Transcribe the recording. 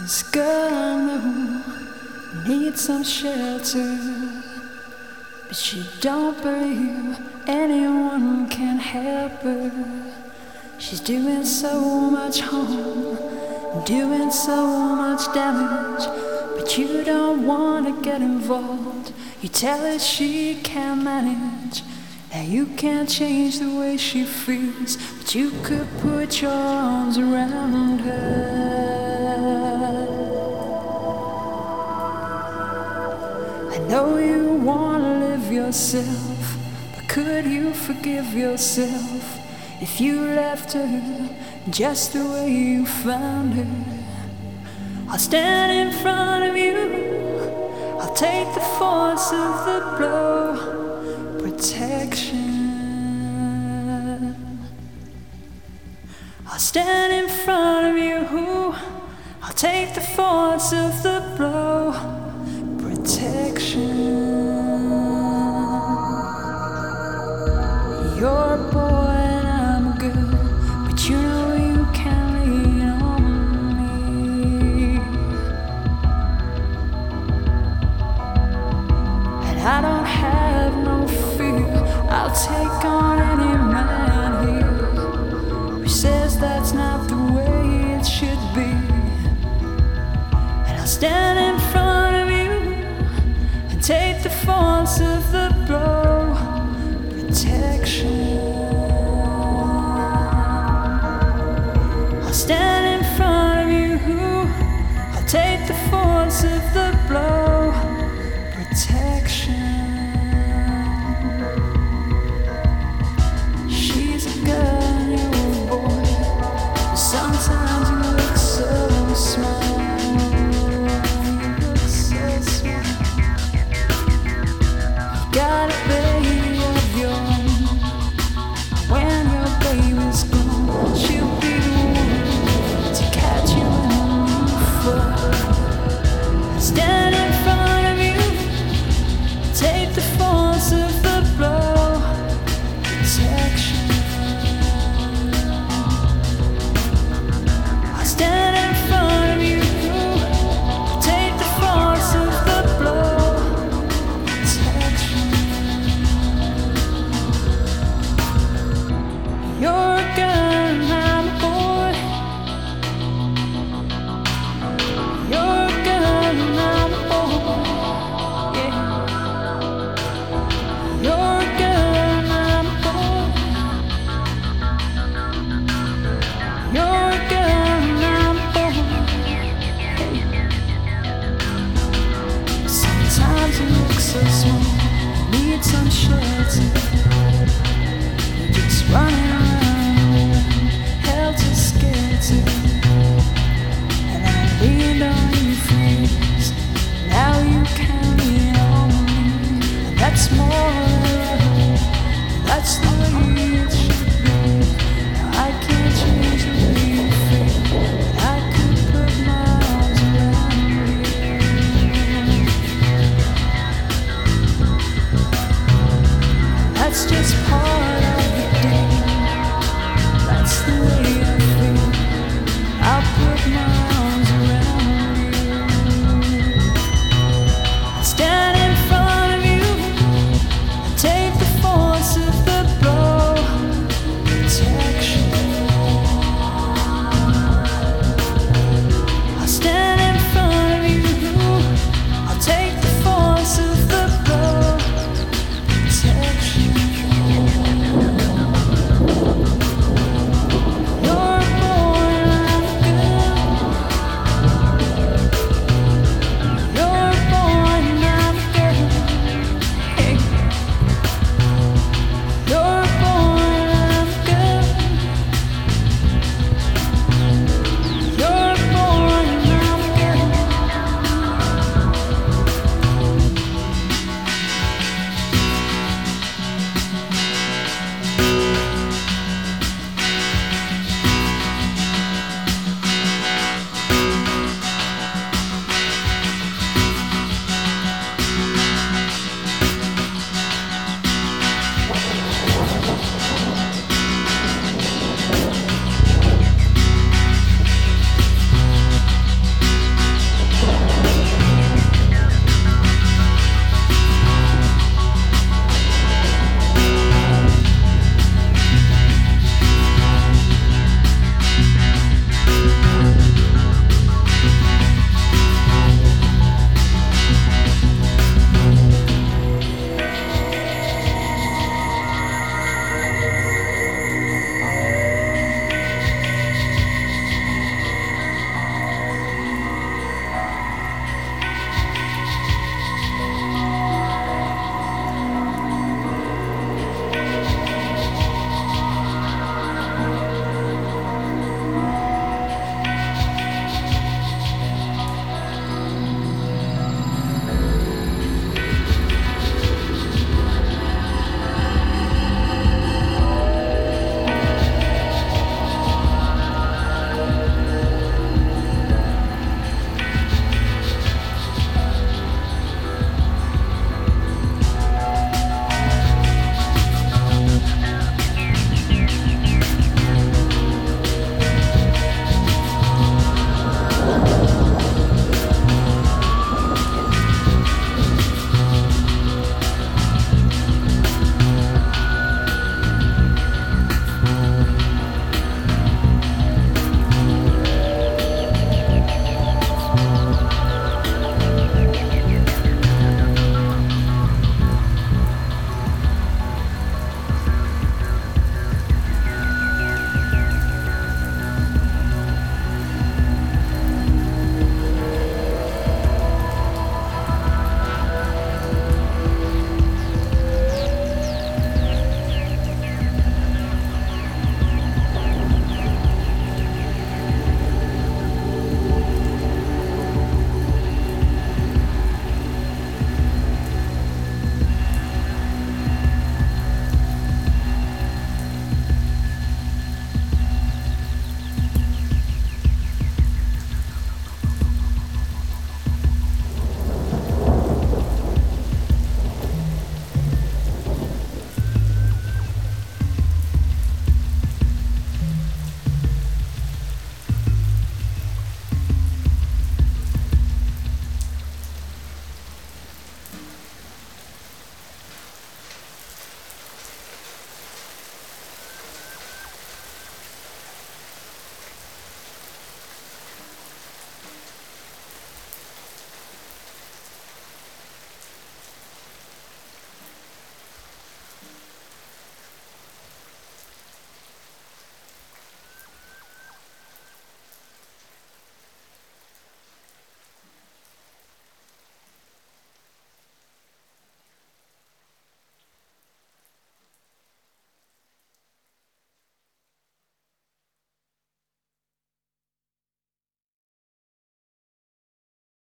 This girl I know needs some shelter, but she don't believe anyone can help her. She's doing so much harm, doing so much damage, but you don't want to get involved. You tell her she can't manage, that you can't change the way she feels, but you could put your arms around her. I know you want to live yourself, but could you forgive yourself if you left her just the way you found her? I'll stand in front of you, I'll take the force of the blow. Protection. I'll stand in front of you, I'll take the force of the blow. Protection. You're a boy and I'm a girl, but you know you can lean on me. And I don't have no fear, I'll take on any man here who says that's not the way it should be. And I'll stand in front of you and take the force of the blow. Protection. I'll stand in front of you, I'll take the force of the blow. Protection. She's a girl, you're a boy, but sometimes you look so small. You look so small. You got a baby of your own. When your baby's gone, she'll be the one to catch you when you fall. Stand in front of you, take the force of the blow. Protection. I stand in front of you, take the force of the blow. Protection. You're a girl and I'm a boy. You're a girl and I'm a boy. Yeah. You're a girl and I'm a boy. You're a girl and I'm a boy. Sometimes you look so small, need some shelter.